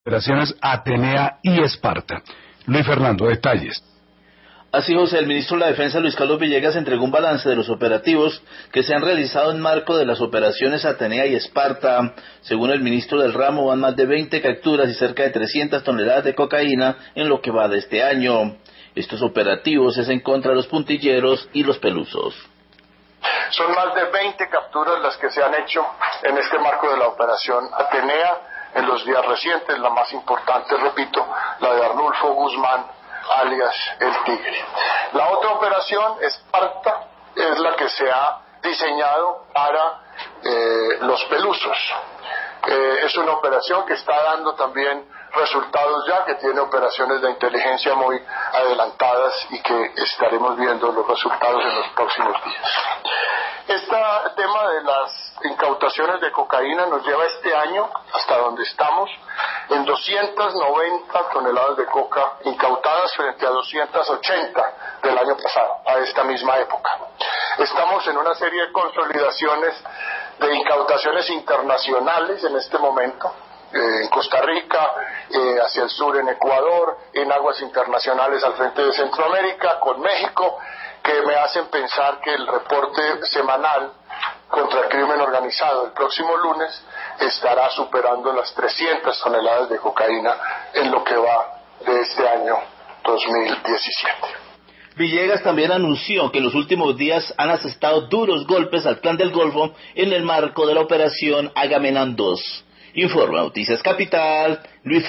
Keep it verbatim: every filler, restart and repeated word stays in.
Operaciones Atenea y Esparta. Luis Fernando, detalles. Así, José, el ministro de la Defensa, Luis Carlos Villegas, entregó un balance de los operativos que se han realizado en marco de las operaciones Atenea y Esparta. Según el ministro del ramo, van más de veinte capturas y cerca de trescientas toneladas de cocaína en lo que va de este año. Estos operativos es en contra de los puntilleros y los pelusos. Son más de veinte capturas las que se han hecho en este marco de la operación Atenea en los días recientes. La más importante, repito, la de Arnulfo Guzmán, alias El Tigre. La otra operación, Esparta, es la que se ha diseñado para eh, los pelusos. Eh, es una operación que está dando también resultados ya, que tiene operaciones de inteligencia muy adelantadas y que estaremos viendo los resultados en los próximos días. Este tema de las incautaciones de cocaína nos lleva este año, hasta donde estamos, en doscientas noventa toneladas de coca incautadas frente a doscientas ochenta del año pasado, a esta misma época. Estamos en una serie de consolidaciones de incautaciones internacionales en este momento, eh, en Costa Rica, eh, hacia el sur en Ecuador, en aguas internacionales al frente de Centroamérica, con México, que me hacen pensar que el reporte semanal contra el crimen organizado el próximo lunes estará superando las trescientas toneladas de cocaína en lo que va de este año dos mil diecisiete. Villegas también anunció que en los últimos días han asestado duros golpes al Clan del Golfo en el marco de la operación Agamenón dos. Informa Noticias Capital, Luis